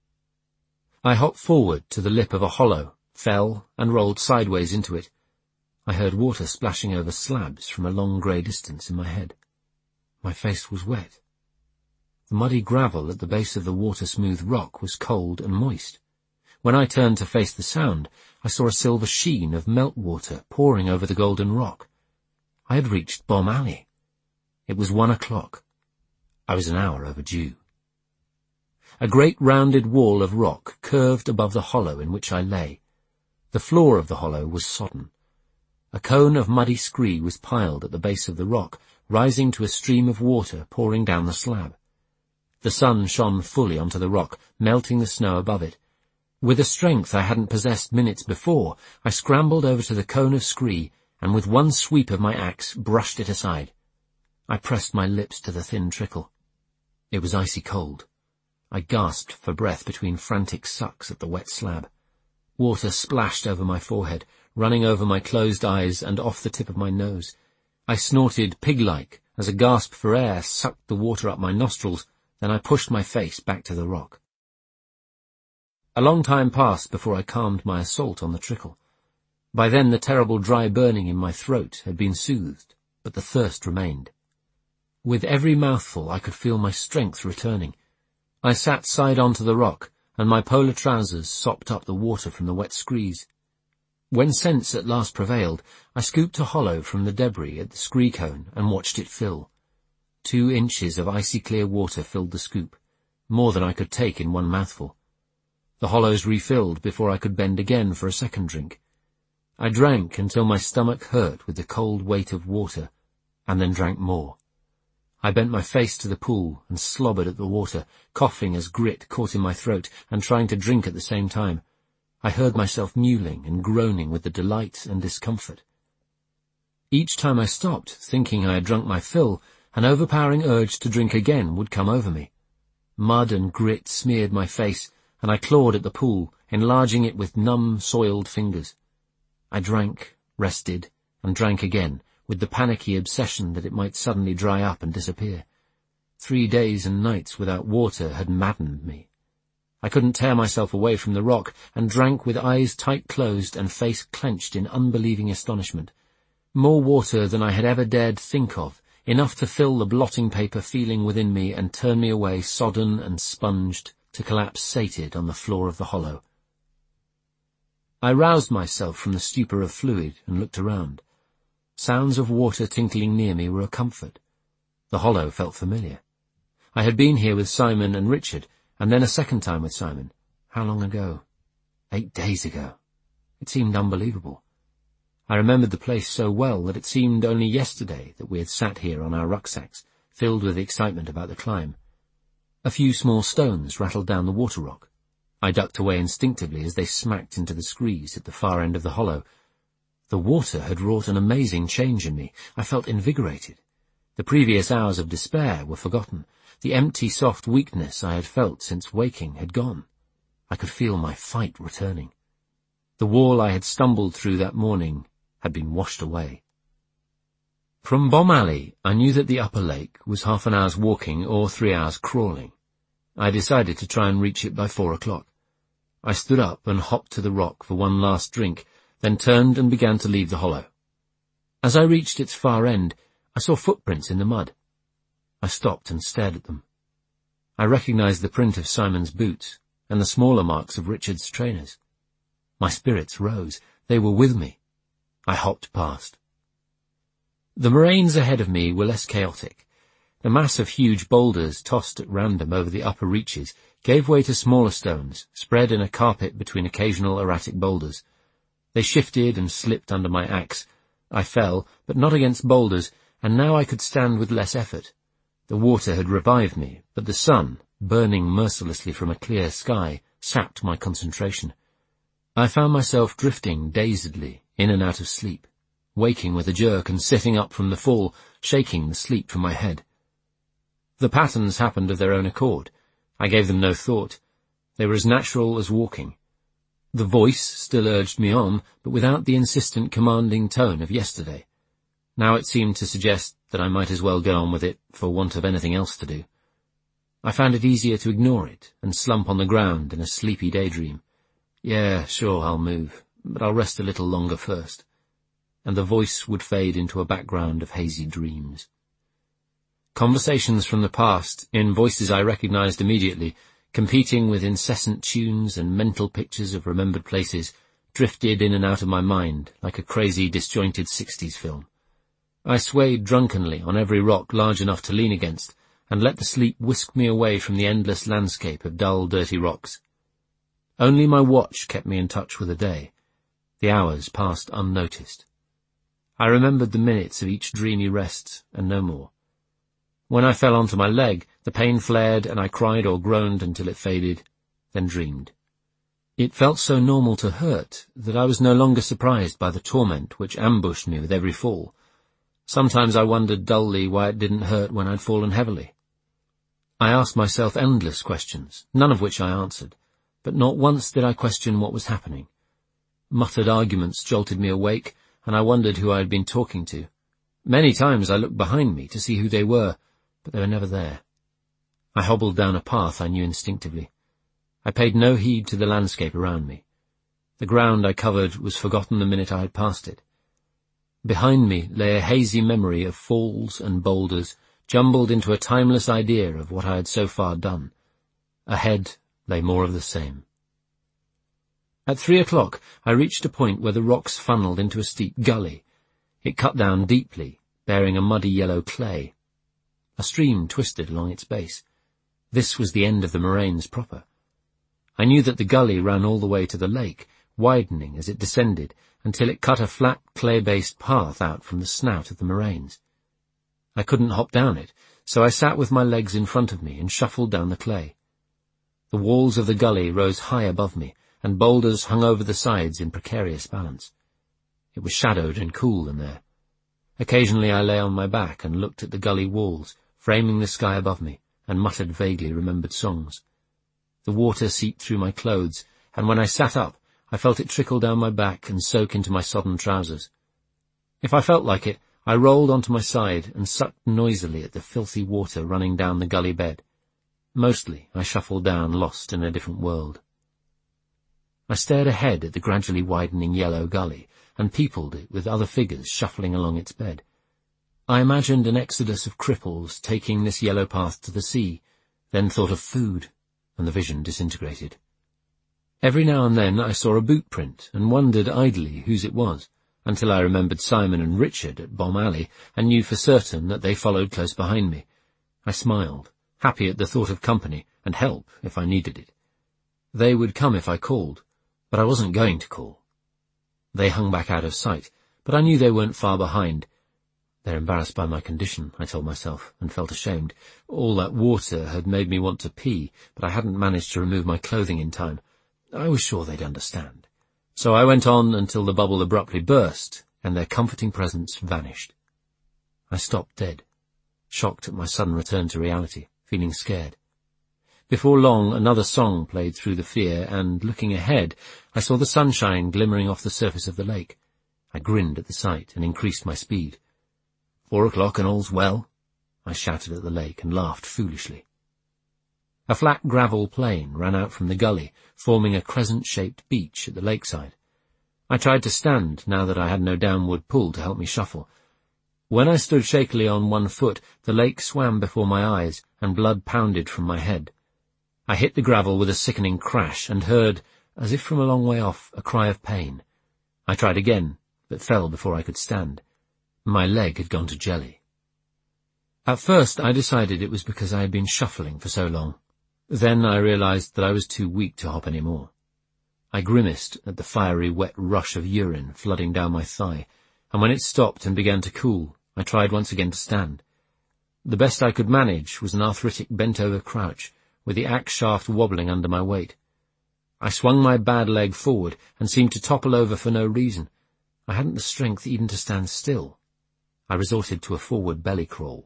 I hopped forward to the lip of a hollow, fell, and rolled sideways into it. I heard water splashing over slabs from a long grey distance in my head. My face was wet. The muddy gravel at the base of the water-smooth rock was cold and moist. When I turned to face the sound, I saw a silver sheen of meltwater pouring over the golden rock. I had reached Bomb Alley. It was one o'clock. I was an hour overdue. A great rounded wall of rock curved above the hollow in which I lay. The floor of the hollow was sodden. A cone of muddy scree was piled at the base of the rock, rising to a stream of water pouring down the slab. The sun shone fully onto the rock, melting the snow above it. With a strength I hadn't possessed minutes before, I scrambled over to the cone of scree, and with one sweep of my axe brushed it aside. I pressed my lips to the thin trickle. It was icy cold. I gasped for breath between frantic sucks at the wet slab. Water splashed over my forehead, running over my closed eyes and off the tip of my nose. I snorted pig-like as a gasp for air sucked the water up my nostrils, then I pushed my face back to the rock. A long time passed before I calmed my assault on the trickle. By then the terrible dry burning in my throat had been soothed, but the thirst remained. With every mouthful I could feel my strength returning. I sat side on to the rock, and my polar trousers sopped up the water from the wet screes. When sense at last prevailed, I scooped a hollow from the debris at the scree cone and watched it fill. Two inches of icy clear water filled the scoop, more than I could take in one mouthful. The hollows refilled before I could bend again for a second drink. I drank until my stomach hurt with the cold weight of water, and then drank more. I bent my face to the pool and slobbered at the water, coughing as grit caught in my throat and trying to drink at the same time. I heard myself mewling and groaning with the delight and discomfort. Each time I stopped, thinking I had drunk my fill, an overpowering urge to drink again would come over me. Mud and grit smeared my face, and I clawed at the pool, enlarging it with numb, soiled fingers. I drank, rested, and drank again, with the panicky obsession that it might suddenly dry up and disappear. Three days and nights without water had maddened me. I couldn't tear myself away from the rock, and drank with eyes tight closed and face clenched in unbelieving astonishment. More water than I had ever dared think of, enough to fill the blotting paper feeling within me and turn me away sodden and sponged, to collapse sated on the floor of the hollow. I roused myself from the stupor of fluid and looked around. Sounds of water tinkling near me were a comfort. The hollow felt familiar. I had been here with Simon and Richard, and then a second time with Simon. How long ago? Eight days ago. It seemed unbelievable. I remembered the place so well that it seemed only yesterday that we had sat here on our rucksacks, filled with excitement about the climb. A few small stones rattled down the water rock. I ducked away instinctively as they smacked into the screes at the far end of the hollow. The water had wrought an amazing change in me. I felt invigorated. The previous hours of despair were forgotten. The empty, soft weakness I had felt since waking had gone. I could feel my fight returning. The wall I had stumbled through that morning had been washed away. From Bomb Alley, I knew that the upper lake was half an hour's walking or three hours crawling. I decided to try and reach it by four o'clock. I stood up and hopped to the rock for one last drink, then turned and began to leave the hollow. As I reached its far end, I saw footprints in the mud. I stopped and stared at them. I recognized the print of Simon's boots and the smaller marks of Richard's trainers. My spirits rose. They were with me. I hopped past. The moraines ahead of me were less chaotic. The mass of huge boulders tossed at random over the upper reaches gave way to smaller stones, spread in a carpet between occasional erratic boulders. They shifted and slipped under my axe. I fell, but not against boulders, and now I could stand with less effort. The water had revived me, but the sun, burning mercilessly from a clear sky, sapped my concentration. I found myself drifting dazedly in and out of sleep, waking with a jerk and sitting up from the fall, shaking the sleep from my head. The patterns happened of their own accord. I gave them no thought. They were as natural as walking. The voice still urged me on, but without the insistent commanding tone of yesterday. Now it seemed to suggest that I might as well go on with it for want of anything else to do. I found it easier to ignore it and slump on the ground in a sleepy daydream. Yeah, sure, I'll move, but I'll rest a little longer first. And the voice would fade into a background of hazy dreams. Conversations from the past, in voices I recognized immediately, competing with incessant tunes and mental pictures of remembered places, drifted in and out of my mind like a crazy, disjointed sixties film. I swayed drunkenly on every rock large enough to lean against, and let the sleep whisk me away from the endless landscape of dull, dirty rocks. Only my watch kept me in touch with the day. The hours passed unnoticed. I remembered the minutes of each dreamy rest, and no more. When I fell onto my leg, the pain flared, and I cried or groaned until it faded, then dreamed. It felt so normal to hurt that I was no longer surprised by the torment which ambushed me with every fall. Sometimes I wondered dully why it didn't hurt when I'd fallen heavily. I asked myself endless questions, none of which I answered, but not once did I question what was happening. Muttered arguments jolted me awake, and I wondered who I had been talking to. Many times I looked behind me to see who they were, but they were never there. I hobbled down a path I knew instinctively. I paid no heed to the landscape around me. The ground I covered was forgotten the minute I had passed it. Behind me lay a hazy memory of falls and boulders, jumbled into a timeless idea of what I had so far done. Ahead lay more of the same. At three o'clock I reached a point where the rocks funneled into a steep gully. It cut down deeply, bearing a muddy yellow clay. A stream twisted along its base. This was the end of the moraines proper. I knew that the gully ran all the way to the lake, widening as it descended, until it cut a flat clay-based path out from the snout of the moraines. I couldn't hop down it, so I sat with my legs in front of me and shuffled down the clay. The walls of the gully rose high above me, and boulders hung over the sides in precarious balance. It was shadowed and cool in there. Occasionally I lay on my back and looked at the gully walls, framing the sky above me, and muttered vaguely remembered songs. The water seeped through my clothes, and when I sat up, I felt it trickle down my back and soak into my sodden trousers. If I felt like it, I rolled onto my side and sucked noisily at the filthy water running down the gully bed. Mostly I shuffled down, lost in a different world. I stared ahead at the gradually widening yellow gully, and peopled it with other figures shuffling along its bed. I imagined an exodus of cripples taking this yellow path to the sea, then thought of food, and the vision disintegrated. Every now and then I saw a boot print and wondered idly whose it was, until I remembered Simon and Richard at Bomb Alley and knew for certain that they followed close behind me. I smiled, happy at the thought of company and help if I needed it. They would come if I called, but I wasn't going to call. They hung back out of sight, but I knew they weren't far behind. They're embarrassed by my condition, I told myself, and felt ashamed. All that water had made me want to pee, but I hadn't managed to remove my clothing in time. I was sure they'd understand. So I went on until the bubble abruptly burst, and their comforting presence vanished. I stopped dead, shocked at my sudden return to reality, feeling scared. Before long, another song played through the fear, and, looking ahead, I saw the sunshine glimmering off the surface of the lake. I grinned at the sight and increased my speed. Four o'clock and all's well, I shouted at the lake and laughed foolishly. A flat gravel plain ran out from the gully, forming a crescent-shaped beach at the lakeside. I tried to stand, now that I had no downward pull to help me shuffle. When I stood shakily on one foot, the lake swam before my eyes, and blood pounded from my head. I hit the gravel with a sickening crash, and heard, as if from a long way off, a cry of pain. I tried again, but fell before I could stand. My leg had gone to jelly. At first I decided it was because I had been shuffling for so long. Then I realized that I was too weak to hop any more. I grimaced at the fiery, wet rush of urine flooding down my thigh, and when it stopped and began to cool, I tried once again to stand. The best I could manage was an arthritic bent-over crouch, with the axe shaft wobbling under my weight. I swung my bad leg forward and seemed to topple over for no reason. I hadn't the strength even to stand still. I resorted to a forward belly crawl.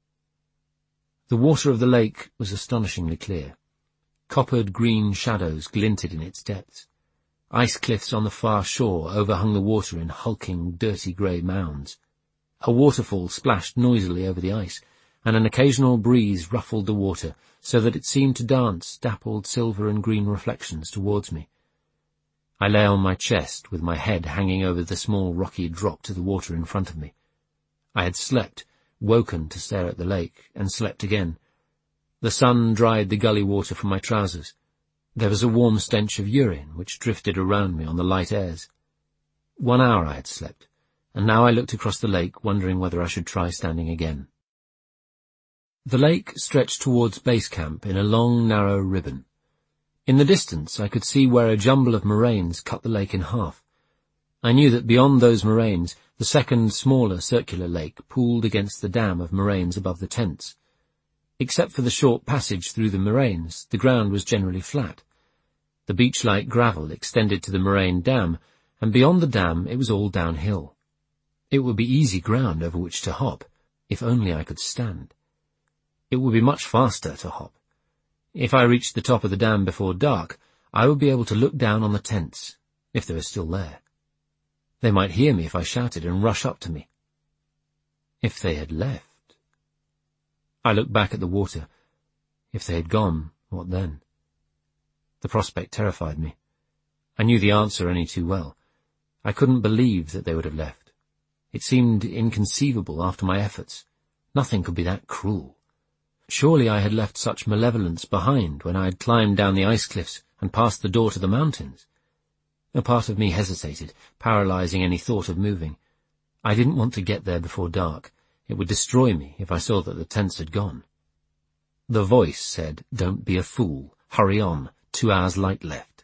The water of the lake was astonishingly clear. Coppered green shadows glinted in its depths. Ice cliffs on the far shore overhung the water in hulking, dirty grey mounds. A waterfall splashed noisily over the ice, and an occasional breeze ruffled the water so that it seemed to dance dappled silver and green reflections towards me. I lay on my chest with my head hanging over the small rocky drop to the water in front of me. I had slept, woken to stare at the lake, and slept again. The sun dried the gully water from my trousers. There was a warm stench of urine which drifted around me on the light airs. One hour I had slept, and now I looked across the lake, wondering whether I should try standing again. The lake stretched towards base camp in a long, narrow ribbon. In the distance I could see where a jumble of moraines cut the lake in half. I knew that beyond those moraines, the second, smaller, circular lake pooled against the dam of moraines above the tents. Except for the short passage through the moraines, the ground was generally flat. The beach-like gravel extended to the moraine dam, and beyond the dam it was all downhill. It would be easy ground over which to hop, if only I could stand. It would be much faster to hop. If I reached the top of the dam before dark, I would be able to look down on the tents, if they were still there. They might hear me if I shouted and rush up to me. If they had left. I looked back at the water. If they had gone, what then? The prospect terrified me. I knew the answer only too well. I couldn't believe that they would have left. It seemed inconceivable after my efforts. Nothing could be that cruel. Surely I had left such malevolence behind when I had climbed down the ice cliffs and passed the door to the mountains. A part of me hesitated, paralyzing any thought of moving. I didn't want to get there before dark. It would destroy me if I saw that the tents had gone. The voice said, "Don't be a fool. Hurry on. Two hours light left."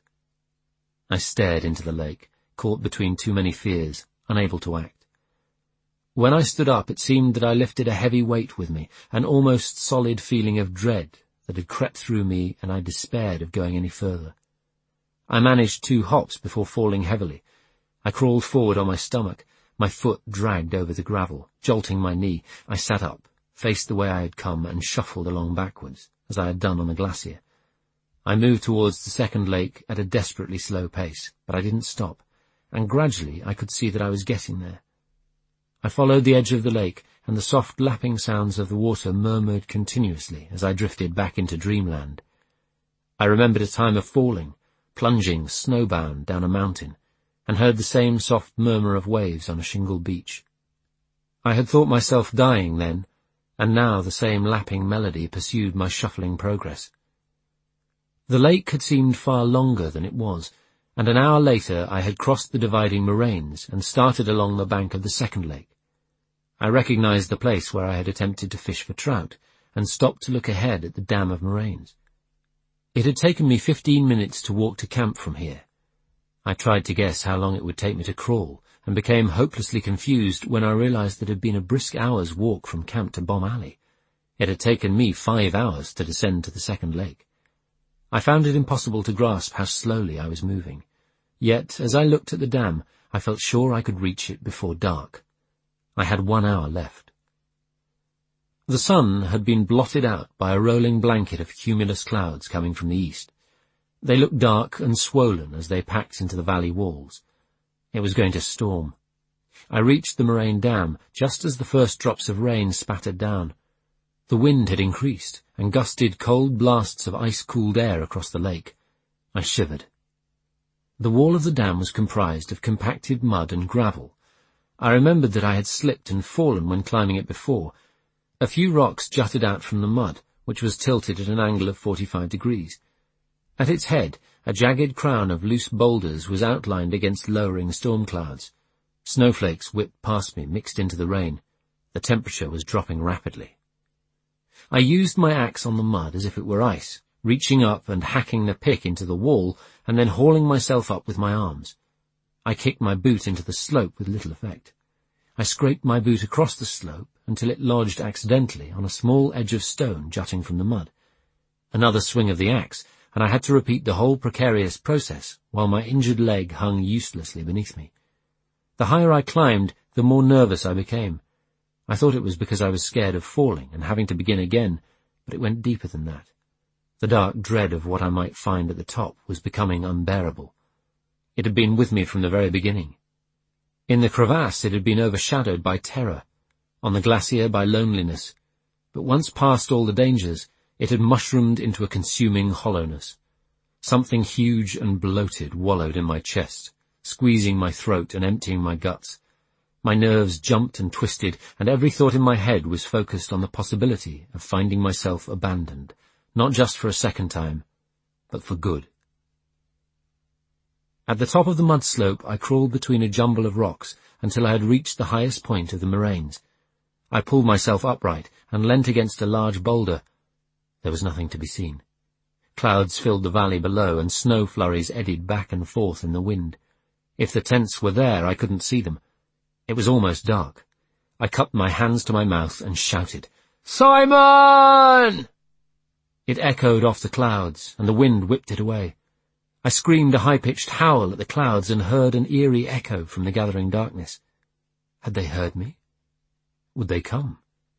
I stared into the lake, caught between too many fears, unable to act. When I stood up, it seemed that I lifted a heavy weight with me, an almost solid feeling of dread that had crept through me, and I despaired of going any further. I managed two hops before falling heavily. I crawled forward on my stomach. My foot dragged over the gravel, jolting my knee. I sat up, faced the way I had come, and shuffled along backwards, as I had done on the glacier. I moved towards the second lake at a desperately slow pace, but I didn't stop, and gradually I could see that I was getting there. I followed the edge of the lake, and the soft lapping sounds of the water murmured continuously as I drifted back into dreamland. I remembered a time of falling, plunging snowbound down a mountain, and heard the same soft murmur of waves on a shingle beach. I had thought myself dying then, and now the same lapping melody pursued my shuffling progress. The lake had seemed far longer than it was, and an hour later I had crossed the dividing moraines and started along the bank of the second lake. I recognized the place where I had attempted to fish for trout, and stopped to look ahead at the dam of moraines. It had taken me fifteen minutes to walk to camp from here. I tried to guess how long it would take me to crawl, and became hopelessly confused when I realized that it had been a brisk hour's walk from camp to Bomb Alley. It had taken me five hours to descend to the second lake. I found it impossible to grasp how slowly I was moving. Yet, as I looked at the dam, I felt sure I could reach it before dark. I had one hour left. The sun had been blotted out by a rolling blanket of cumulus clouds coming from the east. They looked dark and swollen as they packed into the valley walls. It was going to storm. I reached the moraine dam just as the first drops of rain spattered down. The wind had increased and gusted cold blasts of ice-cooled air across the lake. I shivered. The wall of the dam was comprised of compacted mud and gravel. I remembered that I had slipped and fallen when climbing it before. A few rocks jutted out from the mud, which was tilted at an angle of forty-five degrees. At its head, a jagged crown of loose boulders was outlined against lowering storm clouds. Snowflakes whipped past me, mixed into the rain. The temperature was dropping rapidly. I used my axe on the mud as if it were ice, reaching up and hacking the pick into the wall, and then hauling myself up with my arms. I kicked my boot into the slope with little effect. I scraped my boot across the slope until it lodged accidentally on a small edge of stone jutting from the mud. Another swing of the axe, and I had to repeat the whole precarious process while my injured leg hung uselessly beneath me. The higher I climbed, the more nervous I became. I thought it was because I was scared of falling and having to begin again, but it went deeper than that. The dark dread of what I might find at the top was becoming unbearable. It had been with me from the very beginning. In the crevasse it had been overshadowed by terror, on the glacier by loneliness, but once past all the dangers, it had mushroomed into a consuming hollowness. Something huge and bloated wallowed in my chest, squeezing my throat and emptying my guts. My nerves jumped and twisted, and every thought in my head was focused on the possibility of finding myself abandoned, not just for a second time, but for good. At the top of the mud slope I crawled between a jumble of rocks until I had reached the highest point of the moraines. I pulled myself upright and leant against a large boulder. There was nothing to be seen. Clouds filled the valley below, and snow flurries eddied back and forth in the wind. If the tents were there, I couldn't see them. It was almost dark. I cupped my hands to my mouth and shouted, "Simon!" It echoed off the clouds, and the wind whipped it away. I screamed a high-pitched howl at the clouds and heard an eerie echo from the gathering darkness. Had they heard me? Would they come?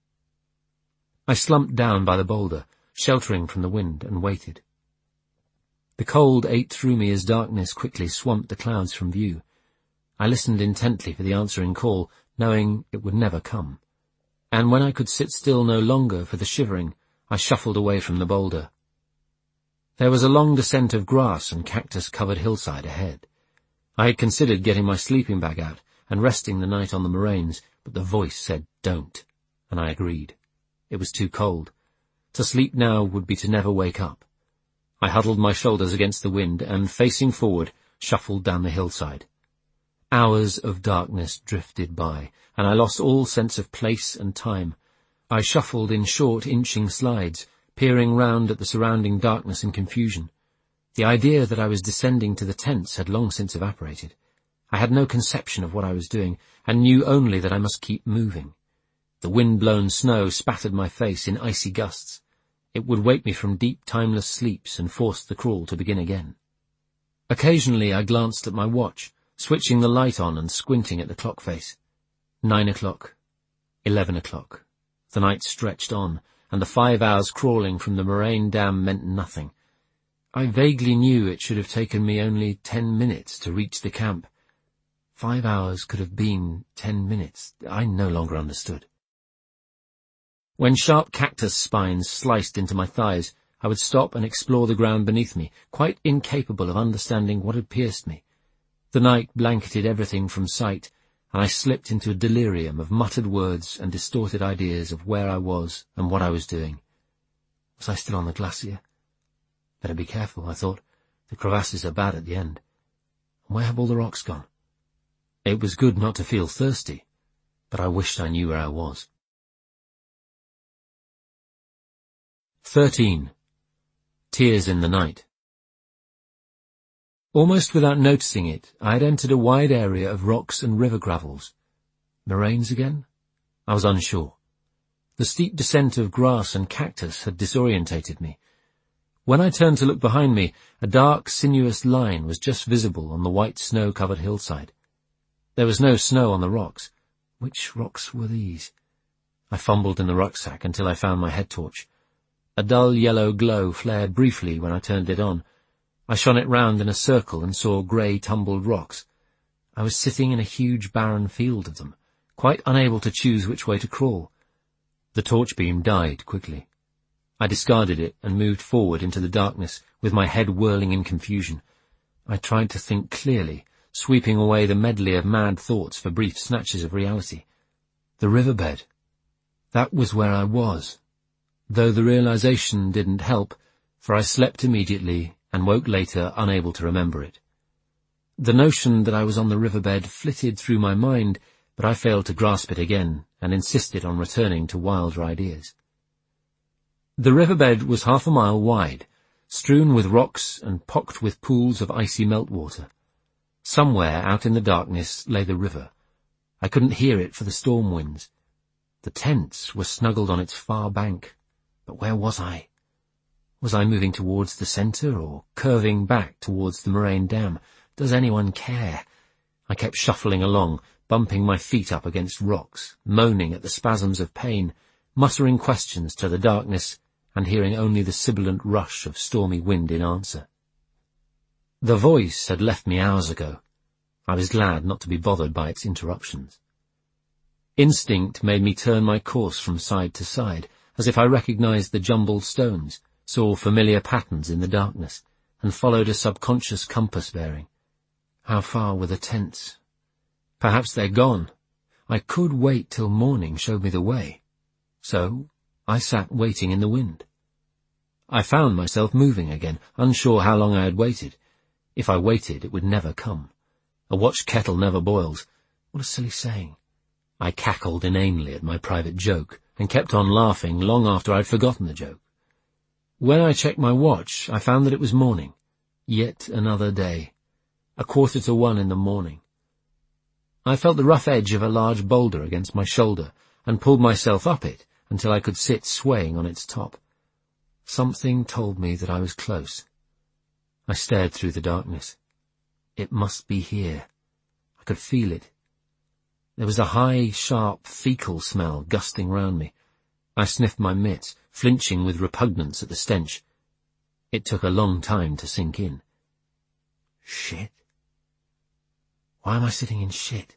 I slumped down by the boulder, sheltering from the wind, and waited. The cold ate through me as darkness quickly swamped the clouds from view. I listened intently for the answering call, knowing it would never come. And when I could sit still no longer for the shivering, I shuffled away from the boulder. There was a long descent of grass and cactus-covered hillside ahead. I had considered getting my sleeping bag out and resting the night on the moraines, but the voice said don't, and I agreed. It was too cold. To sleep now would be to never wake up. I huddled my shoulders against the wind and, facing forward, shuffled down the hillside. Hours of darkness drifted by, and I lost all sense of place and time. I shuffled in short, inching slides, peering round at the surrounding darkness and confusion. The idea that I was descending to the tents had long since evaporated. I had no conception of what I was doing, and knew only that I must keep moving. The wind-blown snow spattered my face in icy gusts. It would wake me from deep, timeless sleeps and force the crawl to begin again. Occasionally I glanced at my watch, switching the light on and squinting at the clock face. Nine o'clock. Eleven o'clock. The night stretched on, and the five hours crawling from the moraine dam meant nothing. I vaguely knew it should have taken me only ten minutes to reach the camp. Five hours could have been ten minutes. I no longer understood. When sharp cactus spines sliced into my thighs, I would stop and explore the ground beneath me, quite incapable of understanding what had pierced me. The night blanketed everything from sight, and I slipped into a delirium of muttered words and distorted ideas of where I was and what I was doing. Was I still on the glacier? Better be careful, I thought. The crevasses are bad at the end. Where have all the rocks gone? It was good not to feel thirsty, but I wished I knew where I was. Thirteen. Tears in the Night. Almost without noticing it, I had entered a wide area of rocks and river gravels. Moraines again? I was unsure. The steep descent of grass and cactus had disorientated me. When I turned to look behind me, a dark, sinuous line was just visible on the white snow-covered hillside. There was no snow on the rocks. Which rocks were these? I fumbled in the rucksack until I found my head torch. A dull yellow glow flared briefly when I turned it on. I shone it round in a circle and saw grey tumbled rocks. I was sitting in a huge barren field of them, quite unable to choose which way to crawl. The torch beam died quickly. I discarded it and moved forward into the darkness, with my head whirling in confusion. I tried to think clearly, sweeping away the medley of mad thoughts for brief snatches of reality. The riverbed. That was where I was, though the realization didn't help, for I slept immediately and woke later unable to remember it. The notion that I was on the riverbed flitted through my mind, but I failed to grasp it again and insisted on returning to wilder ideas. The riverbed was half a mile wide, strewn with rocks and pocked with pools of icy meltwater. Somewhere out in the darkness lay the river. I couldn't hear it for the storm winds. The tents were snuggled on its far bank, but where was I? Was I moving towards the centre or curving back towards the moraine dam? Does anyone care? I kept shuffling along, bumping my feet up against rocks, moaning at the spasms of pain, muttering questions to the darkness, and hearing only the sibilant rush of stormy wind in answer. The voice had left me hours ago. I was glad not to be bothered by its interruptions. Instinct made me turn my course from side to side, as if I recognized the jumbled stones, saw familiar patterns in the darkness, and followed a subconscious compass bearing. How far were the tents? Perhaps they're gone. I could wait till morning showed me the way. So I sat waiting in the wind. I found myself moving again, unsure how long I had waited. If I waited, it would never come. A watched kettle never boils. What a silly saying. I cackled inanely at my private joke, and kept on laughing long after I'd forgotten the joke. When I checked my watch, I found that it was morning. Yet another day. A quarter to one in the morning. I felt the rough edge of a large boulder against my shoulder, and pulled myself up it until I could sit swaying on its top. Something told me that I was close. I stared through the darkness. It must be here. I could feel it. There was a high, sharp, fecal smell gusting round me. I sniffed my mitts, flinching with repugnance at the stench. It took a long time to sink in. Shit. Why am I sitting in shit?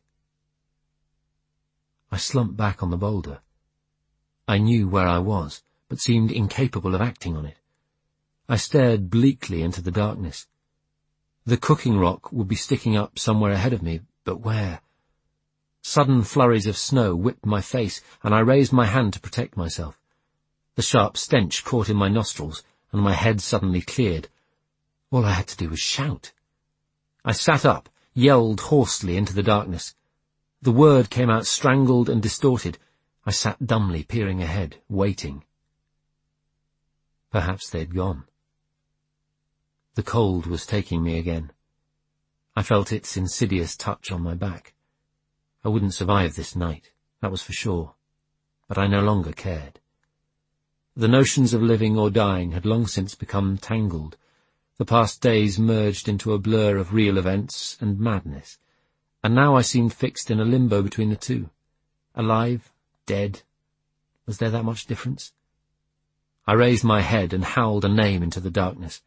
I slumped back on the boulder. I knew where I was, but seemed incapable of acting on it. I stared bleakly into the darkness. The cooking rock would be sticking up somewhere ahead of me, but where? Sudden flurries of snow whipped my face, and I raised my hand to protect myself. The sharp stench caught in my nostrils, and my head suddenly cleared. All I had to do was shout. I sat up, yelled hoarsely into the darkness. The word came out strangled and distorted. I sat dumbly peering ahead, waiting. Perhaps they'd gone. The cold was taking me again. I felt its insidious touch on my back. I wouldn't survive this night, that was for sure, but I no longer cared. The notions of living or dying had long since become tangled. The past days merged into a blur of real events and madness, and now I seemed fixed in a limbo between the two. Alive, dead, was there that much difference? I raised my head and howled a name into the darkness.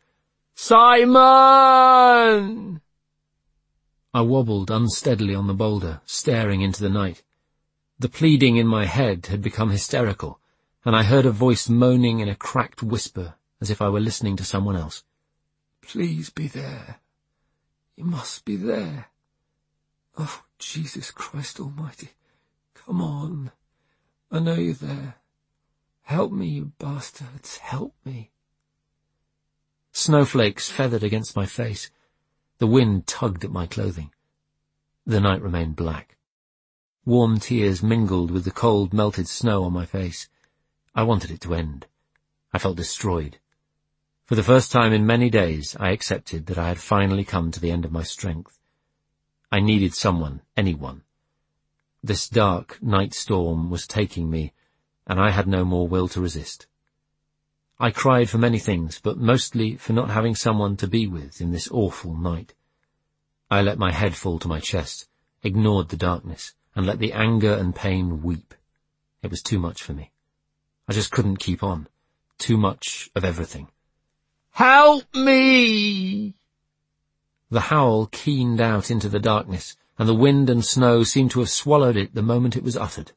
Simon! I wobbled unsteadily on the boulder, staring into the night. The pleading in my head had become hysterical, and I heard a voice moaning in a cracked whisper, as if I were listening to someone else. Please be there. You must be there. Oh, Jesus Christ Almighty. Come on. I know you're there. Help me, you bastards. Help me. Snowflakes feathered against my face. The wind tugged at my clothing. The night remained black. Warm tears mingled with the cold, melted snow on my face. I wanted it to end. I felt destroyed. For the first time in many days, I accepted that I had finally come to the end of my strength. I needed someone, anyone. This dark night storm was taking me, and I had no more will to resist. I cried for many things, but mostly for not having someone to be with in this awful night. I let my head fall to my chest, ignored the darkness, and let the anger and pain weep. It was too much for me. I just couldn't keep on. Too much of everything. Help me! The howl keened out into the darkness, and the wind and snow seemed to have swallowed it the moment it was uttered.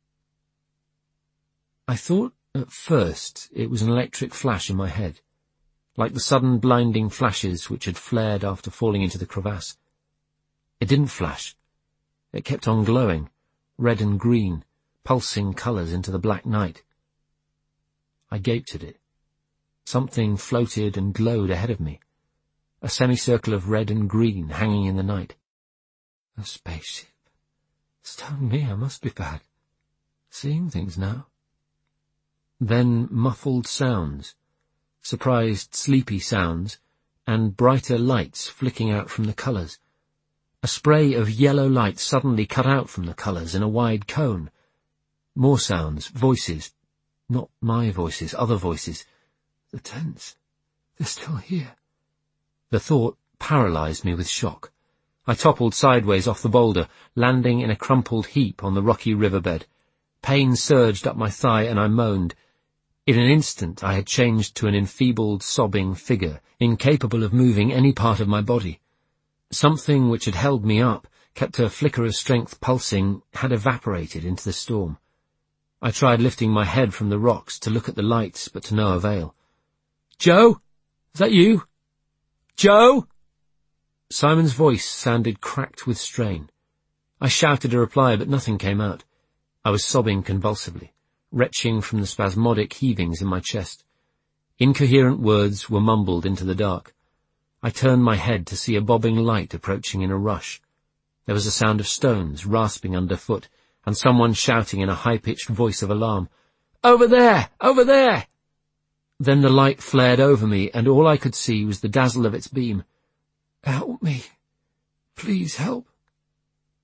I thought at first it was an electric flash in my head, like the sudden blinding flashes which had flared after falling into the crevasse. It didn't flash. It kept on glowing, red and green, pulsing colours into the black night. I gaped at it. Something floated and glowed ahead of me, a semicircle of red and green hanging in the night. A spaceship. Stone me, I must be bad. Seeing things now. Then muffled sounds, surprised sleepy sounds, and brighter lights flicking out from the colours. A spray of yellow light suddenly cut out from the colours in a wide cone. More sounds, voices. Not my voices, other voices. The tents. They're still here. The thought paralysed me with shock. I toppled sideways off the boulder, landing in a crumpled heap on the rocky riverbed. Pain surged up my thigh and I moaned. In an instant I had changed to an enfeebled, sobbing figure, incapable of moving any part of my body. Something which had held me up, kept a flicker of strength pulsing, had evaporated into the storm. I tried lifting my head from the rocks to look at the lights, but to no avail. Joe? Is that you? Joe? Simon's voice sounded cracked with strain. I shouted a reply, but nothing came out. I was sobbing convulsively, retching from the spasmodic heavings in my chest. Incoherent words were mumbled into the dark. I turned my head to see a bobbing light approaching in a rush. There was a sound of stones rasping underfoot, and someone shouting in a high-pitched voice of alarm, "Over there! Over there!" Then the light flared over me, and all I could see was the dazzle of its beam. "Help me! Please help